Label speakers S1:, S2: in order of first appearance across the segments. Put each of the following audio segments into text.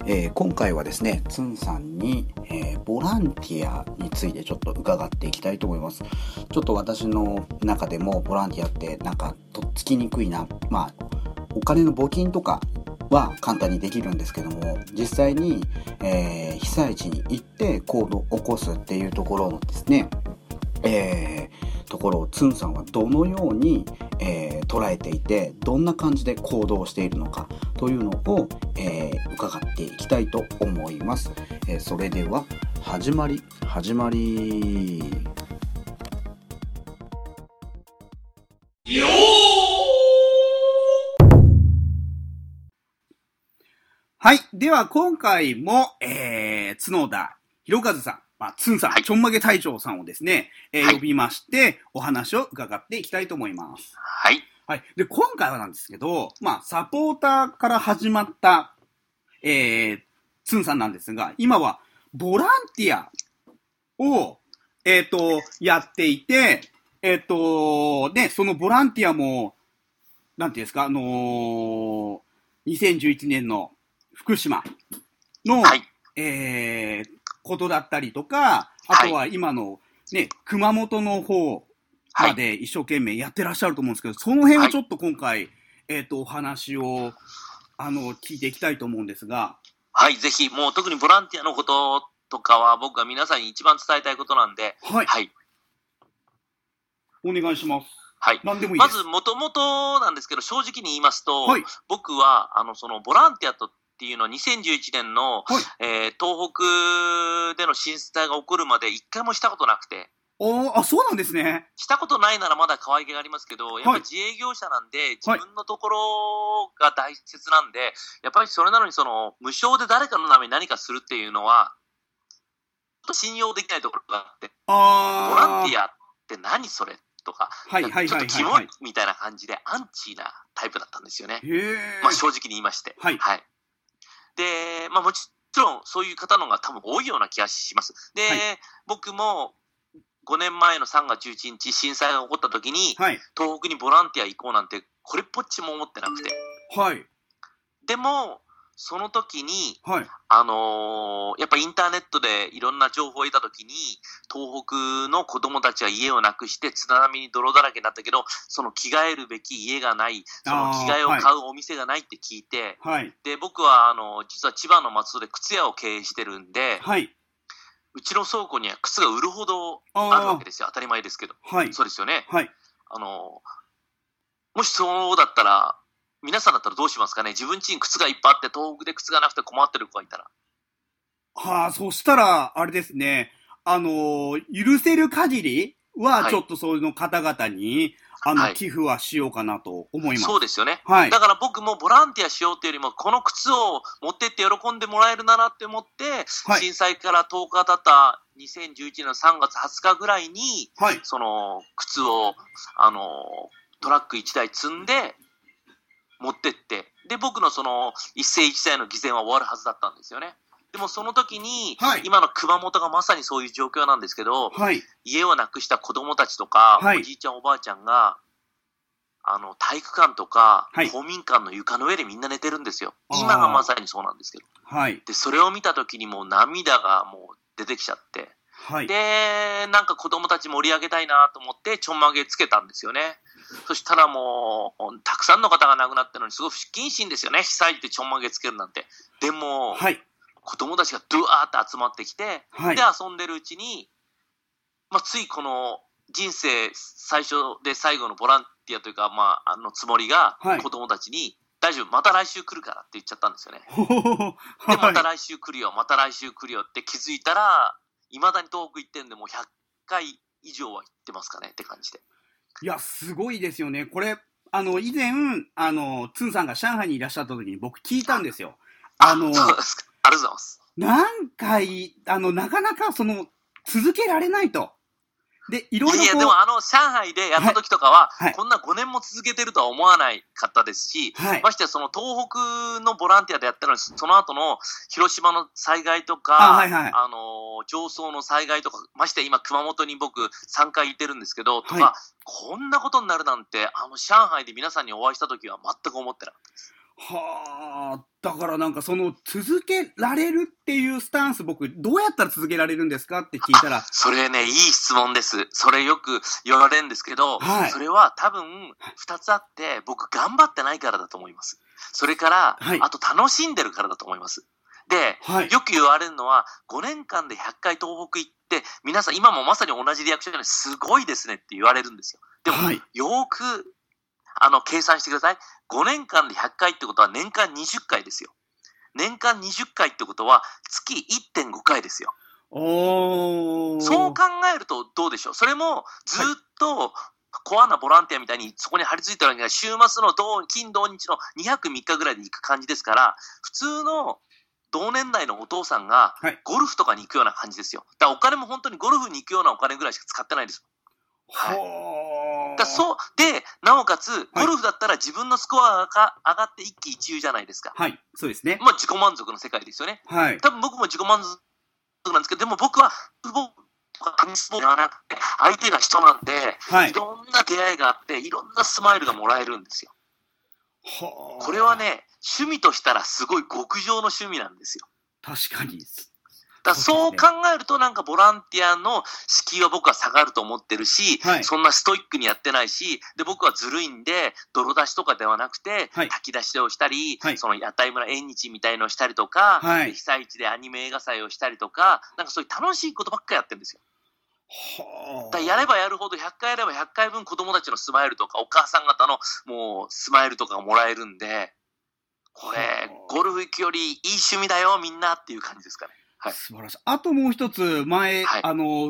S1: 今回はですね、つんさんに、ボランティアについてちょっと伺っていきたいと思います。ちょっと私の中でもボランティアってなんかとっつきにくいな。お金の募金とかは簡単にできるんですけども、実際に、被災地に行って行動を起こすっていうところのですね、ところをつんさんはどのように、捉えていて、どんな感じで行動しているのかというのを、伺っていきたいと思います。それでは始まり。はい。では今回も、角田博和さん、つんさん、ちょんまげ隊長さんをですね、呼びまして、お話を伺っていきたいと思います。
S2: はい。
S1: はい。で、今回はなんですけど、サポーターから始まった、つんさんなんですが、今は、ボランティアを、やっていて、で、そのボランティアも、なんていうんですか、2011年の福島の、
S2: はい。
S1: ことだったりとか、あとは今のね、熊本の方まで一生懸命やってらっしゃると思うんですけど、その辺をちょっと今回、お話を、聞いていきたいと思うんですが。
S2: はい、ぜひ、もう特にボランティアのこととかは僕が皆さんに一番伝えたいことなんで、
S1: はい。
S2: はい。
S1: お願いします。
S2: はい。
S1: 何でもいいです。
S2: まず、もともとなんですけど、正直に言いますと、
S1: はい、僕
S2: は、そのボランティアっていうのは2011年の、
S1: はい、
S2: 東北での震災が起こるまで一回もしたことなくて。
S1: そうなんですね。
S2: したことないならまだ可愛げがありますけど、やっぱり自営業者なんで、自分のところが大切なんで、やっぱりそれなのに無償で誰かのために何かするっていうのは、ちょっと信用できないところがあって、ボランティアって何それとか、ちょっとキモいみたいな感じでアンチなタイプだったんですよね。正直に言いまして。
S1: はい。
S2: で、もちろんそういう方の方が多分多いような気がします。で、僕も5年前の3月11日震災が起こった時に、東北にボランティア行こうなんてこれっぽっちも思ってなくて。でも、その時に、やっぱインターネットでいろんな情報を得た時に、東北の子供たちは家をなくして津波に泥だらけになったけど、その着替えるべき家がない、その着替えを買うお店がないって聞いて、で、僕は実は千葉の松戸で靴屋を経営してるんで、うちの倉庫には靴が売るほどあるわけですよ。当たり前ですけど。そうですよね。もしそうだったら、皆さんだったらどうしますかね。自分家に靴がいっぱいあって、東北で靴がなくて困ってる子がいたら。
S1: そしたら、あれですね、許せる限りは、ちょっとそういうの方々に、寄付はしようかなと思います。
S2: そうですよね。だから僕もボランティアしようっていうよりも、この靴を持ってって喜んでもらえるならって思って、震災から10日経った2011年の3月20日ぐらいに、その靴を、トラック1台積んで、持ってって、で、僕のその一世一代の偽善は終わるはずだったんですよね。でもその時に、今の熊本がまさにそういう状況なんですけど、家を亡くした子供たちとか、おじいちゃんおばあちゃんが、体育館とか、公民館の床の上でみんな寝てるんですよ。今がまさにそうなんですけど。で、それを見た時にもう涙がもう出てきちゃって、で、なんか子供たち盛り上げたいなと思ってちょんまげつけたんですよね。そしたらもう、たくさんの方が亡くなったのにすごい不謹慎ですよね。被災地でちょんまげつけるなんて。でも、子供たちがドワーって集まってきて、で、遊んでるうちに、ついこの人生最初で最後のボランティアというか、つもりが子供たちに、大丈夫、また来週来るからって言っちゃったんですよね。で、また来週来るよ、また来週来るよって気づいたら、未だに東北行ってんでもう100回以上は行ってますかねって感じで。
S1: いや、すごいですよね。これ、以前、つんさんが上海にいらっしゃった時に僕聞いたんですよ。
S2: そうですか。ありがとうございます。
S1: 何回、なかなか続けられないと。で、いろいろ。
S2: いや、でも上海でやった時とかは、こんな5年も続けてるとは思わない方ですし、ましてやその東北のボランティアでやってるのに、その後の広島の災害とか、上層の災害とか、ましてや今熊本に僕3回行ってるんですけど、とか、こんなことになるなんて、上海で皆さんにお会いした時は全く思ってなかったです。
S1: はあ、だからなんかその続けられるっていうスタンス、僕どうやったら続けられるんですかって聞いたら。
S2: それね、いい質問です。それよく言われるんですけど、はい、それは多分2つあって、僕頑張ってないからだと思います。それから、はい、あと楽しんでるからだと思います。で、はい、よく言われるのは、5年間で100回東北行って、皆さん今もまさに同じリアクションですごいですねって言われるんですよ。でも、はい、よーく、計算してください。5年間で100回ってことは年間20回ですよ。年間20回ってことは月 1.5 回ですよ。そう考えるとどうでしょう。それもずっとコアなボランティアみたいにそこに張り付いてるわけが、週末の金土日の2泊3日ぐらいで行く感じですから、普通の同年代のお父さんがゴルフとかに行くような感じですよ。だからお金も本当にゴルフに行くようなお金ぐらいしか使ってないです。はい。そうで、なおかつゴルフだったら自分のスコアが上がって一喜一憂じゃないですか。
S1: はい、そうですね。
S2: まあ自己満足の世界ですよね。はい。多分僕も自己満足なんですけど、でも僕はフットボールとかテニスボールではなくて、相手が人なんで、はい、いろんな出会いがあって、いろんなスマイルがもらえるんですよ。これはね、趣味としたらすごい極上の趣味なんですよ。
S1: 確かに。
S2: だそう考えるとなんかボランティアの敷居は僕は下がると思ってるし、はい、そんなストイックにやってないし、で僕はずるいんで泥出しとかではなくて、はい、炊き出しをしたり、はい、その屋台村縁日みたいのをしたりとか、はい、被災地でアニメ映画祭をしたりとか、なんかそういう楽しいことばっかりやってるんですよ。だやればやるほど100回やれば100回分子供たちのスマイルとかお母さん方のもうスマイルとかがもらえるんで、これゴルフ行くよりいい趣味だよみんなっていう感じですかね。はい、
S1: 素晴らしい。あともう一つ前、はい、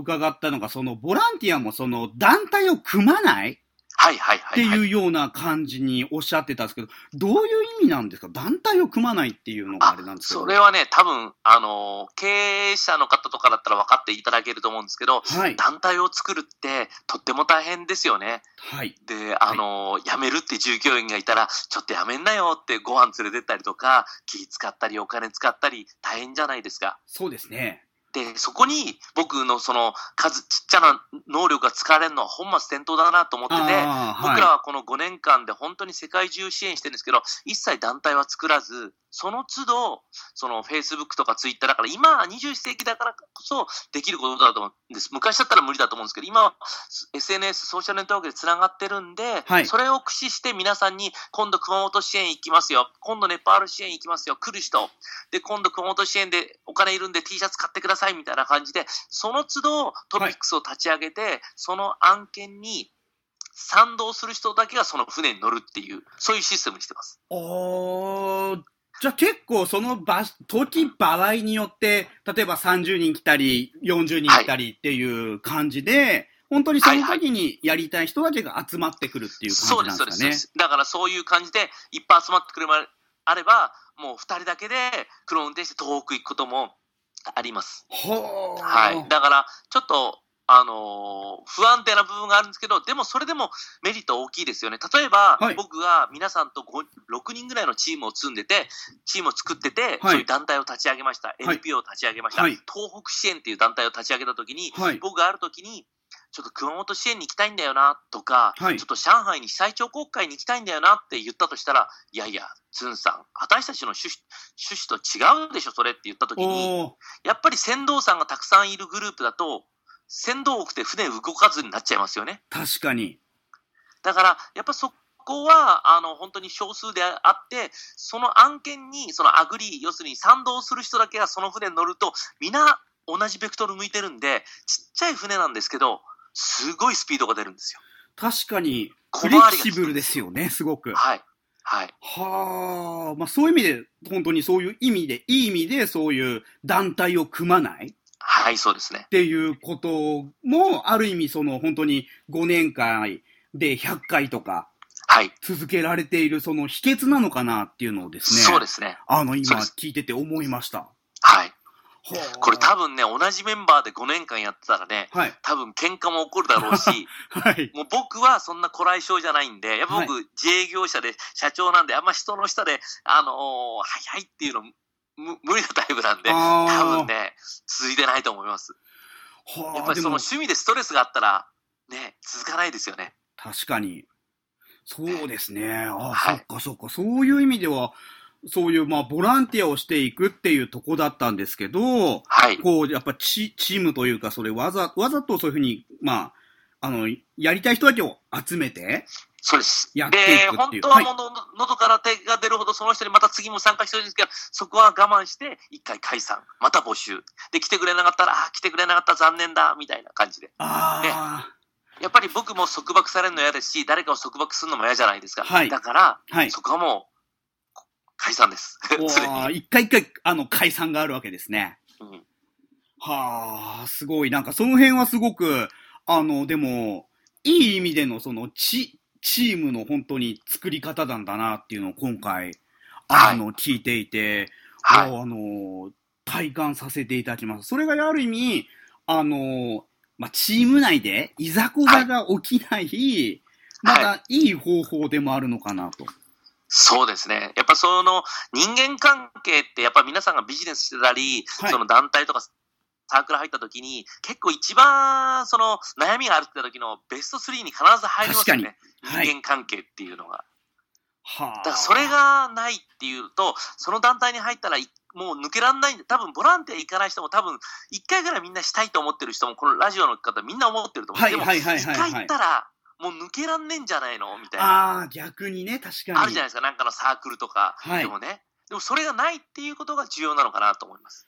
S1: 伺ったのが、そのボランティアもその団体を組まない
S2: はいはいはい。
S1: っていうような感じにおっしゃってたんですけど、どういう意味なんですか？団体を組まないっていうのがあれなんですけど。
S2: それはね、多分、経営者の方とかだったら分かっていただけると思うんですけど、はい、団体を作るってとっても大変ですよね。はい。で、辞めるって従業員がいたら、ちょっと辞めんなよってご飯連れてったりとか、気使ったりお金使ったり大変じゃないですか。
S1: そうですね。
S2: で、そこに僕のそのちっちゃな能力が使われるのは本末転倒だなと思ってて、僕らはこの5年間で本当に世界中支援してるんですけど、一切団体は作らず、その都度、その Facebook とか Twitter だから今は21世紀だからこそできることだと思うんです。昔だったら無理だと思うんですけど、今は SNS、ソーシャルネットワークで繋がってるんで、はい、それを駆使して皆さんに今度熊本支援行きますよ。今度ネパール支援行きますよ。来る人。で、今度熊本支援でお金いるんで T シャツ買ってくださいみたいな感じで、その都度トピックスを立ち上げて、はい、その案件に賛同する人だけがその船に乗るっていう、そういうシステムにしてます。
S1: じゃあ結構その場合によって、例えば30人来たり、40人来たりっていう感じで、はい、本当にその時にやりたい人だけが集まってくるっていう感じなんですかね。
S2: そうです。だからそういう感じで、いっぱい集まってくるまであれば、もう2人だけで車を運転して遠く行くこともあります。はい。だから、ちょっと、不安定な部分があるんですけど、でもそれでもメリット大きいですよね。例えば、はい、僕が皆さんと6人ぐらいのチームを積んでて、チームを作ってて、はい、そういう団体を立ち上げました。NPO を立ち上げました。はい、東北支援っていう団体を立ち上げたときに、はい、僕があるときに、ちょっと熊本支援に行きたいんだよなとか、はい、ちょっと上海に被災地国会に行きたいんだよなって言ったとしたら、いやいや、ズンさん、私たちの趣旨と違うでしょ、それって言ったときに、やっぱり船頭さんがたくさんいるグループだと、船頭多くて船動かずになっちゃいますよね。
S1: 確かに。
S2: だから、やっぱそこは、本当に少数であって、その案件に、そのアグリー、要するに賛同する人だけがその船に乗ると、みんな同じベクトル向いてるんで、ちっちゃい船なんですけど、すごいスピードが出るんですよ。
S1: 確かに、フレキシブルですよね、すごく。
S2: はい。はい。
S1: はあ、まあそういう意味で、本当にそういう意味で、いい意味でそういう団体を組まない。
S2: はい、そうですね。
S1: っていうことも、ある意味その本当に5年間で100回とか、はい。続けられているその秘訣なのかなっていうのをですね。
S2: そうですね。
S1: 今聞いてて思いました。
S2: はい。これ多分ね、同じメンバーで5年間やってたらね、はい、多分喧嘩も起こるだろうし、はい、もう僕はそんなこらえ性じゃないんで、やっぱ僕、自営業者で社長なんで、あんま人の下で、はいっていうの無理なタイプなんで、多分ね、続いてないと思います。やっぱりその趣味でストレスがあったら、ね、続かないですよね。
S1: 確かに。 そうですね。そっかそっか。そういう意味では、そういう、ボランティアをしていくっていうとこだったんですけど、こう、やっぱチームというか、それわざとそういうふうに、やりたい人だけを集めて、
S2: そうです。
S1: やっていくっていう。
S2: 本当はもう喉から手が出るほどその人にまた次も参加してるんですけど、そこは我慢して、一回解散、また募集。で、来てくれなかったら、来てくれなかった残念だ、みたいな感じで。やっぱり僕も束縛されるの嫌ですし、誰かを束縛するのも嫌じゃないですか。だから、そこはもう、解散です。
S1: 一回解散があるわけですね。すごい。なんかその辺はすごく、でも、いい意味でのそのチームの本当に作り方なんだなっていうのを今回、聞いていて、体感させていただきます。それがある意味、チーム内でいざこざが起きない、またいい方法でもあるのかなと。
S2: そうですね。やっぱその人間関係ってやっぱ皆さんがビジネスしてたり、その団体とかサークル入った時に結構一番その悩みがあるって時のベスト3に必ず入りますよね。人間関係っていうのが。だからそれがないっていうと、その団体に入ったらもう抜けられないんで、多分ボランティア行かない人も多分1回ぐらいみんなしたいと思ってる人もこのラジオの方みんな思ってると思うんですけど、でも1回行ったらもう抜けらんねえんじゃないのみたいな。
S1: 逆にね、確かに。
S2: あるじゃないですか、なんかのサークルとか。でもね。でもそれがないっていうことが重要なのかなと思います。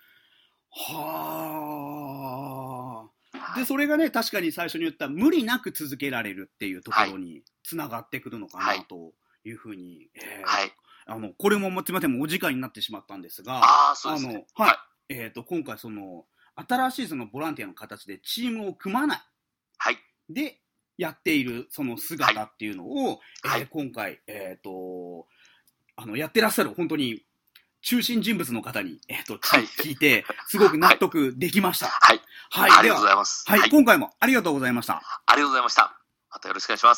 S1: で、それがね、確かに最初に言った無理なく続けられるっていうところにつながってくるのかなというふうに。これもすみません、お時間になってしまったんですが、
S2: そうですね。
S1: 今回その、新しいそのボランティアの形でチームを組まない。で、やっているその姿っていうのを、今回、やってらっしゃる本当に中心人物の方に、聞いて、すごく納得できました。
S2: ありがとうございます。
S1: 今回もありがとうございました。
S2: ありがとうございました。またよろしくお願いします。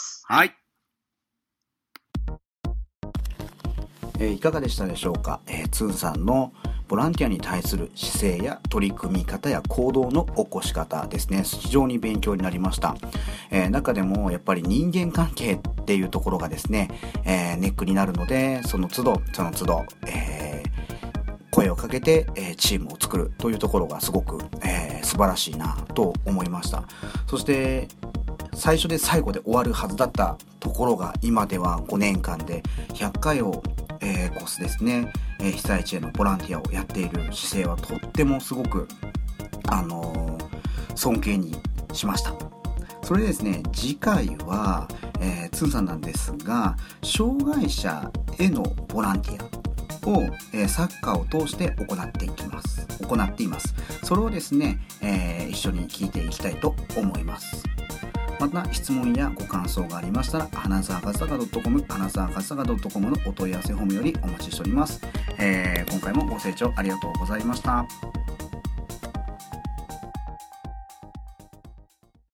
S1: いかがでしたでしょうか。つんさんのボランティアに対する姿勢や取り組み方や行動の起こし方ですね、非常に勉強になりました。中でもやっぱり人間関係っていうところがですね、ネックになるので、その都度、声をかけて、チームを作るというところがすごく、素晴らしいなと思いました。そして最初で最後で終わるはずだったところが今では5年間で100回を、越すですね、被災地へのボランティアをやっている姿勢はとってもすごく、尊敬にしました。それでですね、次回は、つんさんなんですが、障害者へのボランティアを、サッカーを通して行っています。それをですね、一緒に聞いていきたいと思います。また質問やご感想がありましたら、花沢赤坂 .com 花沢赤坂 .com のお問い合わせフォームよりお待ちしております。今回もご清聴ありがとうございました。